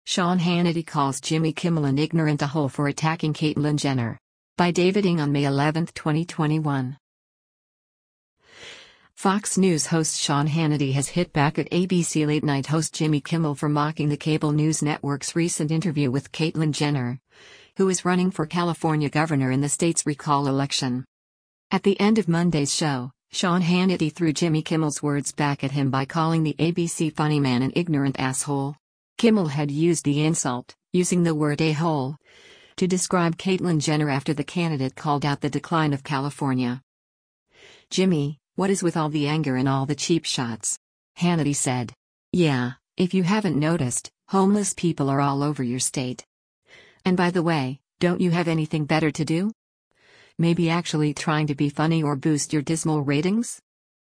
Sean Hannity calls Jimmy Kimmel an ignorant a-hole for attacking Caitlyn Jenner. By David Ng on May 11, 2021. Fox News host Sean Hannity has hit back at ABC Late Night host Jimmy Kimmel for mocking the cable news network's recent interview with Caitlyn Jenner, who is running for California governor in the state's recall election. At the end of Monday's show, Sean Hannity threw Jimmy Kimmel's words back at him by calling the ABC funny man an ignorant asshole. Kimmel had used the insult, using the word a-hole, to describe Caitlyn Jenner after the candidate called out the decline of California. "Jimmy, what is with all the anger and all the cheap shots?" Hannity said. "Yeah, if you haven't noticed, homeless people are all over your state. And by the way, don't you have anything better to do? Maybe actually trying to be funny or boost your dismal ratings?"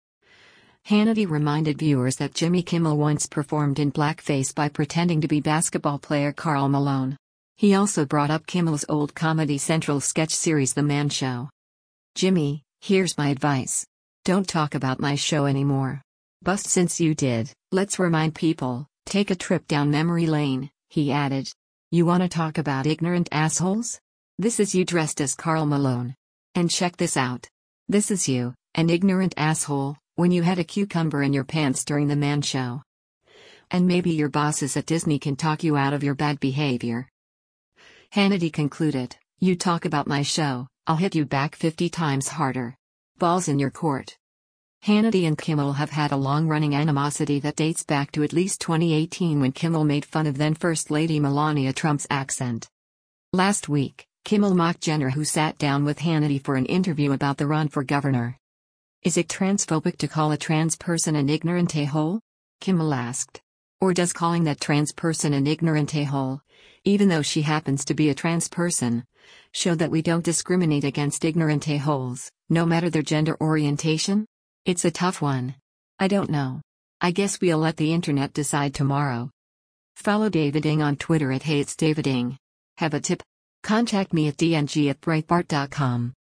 Hannity reminded viewers that Jimmy Kimmel once performed in blackface by pretending to be basketball player Karl Malone. He also brought up Kimmel's old Comedy Central sketch series The Man Show. "Jimmy, here's my advice. Don't talk about my show anymore. Bust since you did, let's remind people, take a trip down memory lane," he added. "You wanna talk about ignorant assholes? This is you dressed as Karl Malone. And check this out. This is you, an ignorant asshole, when you had a cucumber in your pants during The Man Show. And maybe your bosses at Disney can talk you out of your bad behavior." Hannity concluded, "You talk about my show, I'll hit you back 50 times harder. Balls in your court." Hannity and Kimmel have had a long-running animosity that dates back to at least 2018 when Kimmel made fun of then First Lady Melania Trump's accent. Last week, Kimmel mocked Jenner, who sat down with Hannity for an interview about the run for governor. "Is it transphobic to call a trans person an ignorant a-hole?" Kimmel asked. "Or does calling that trans person an ignorant a-hole, even though she happens to be a trans person, show that we don't discriminate against ignorant a-holes, no matter their gender orientation? It's a tough one. I don't know. I guess we'll let the internet decide tomorrow." Follow David Ng on Twitter at @HeyIt'sDavidNg. Have a tip? Contact me at dng@breitbart.com.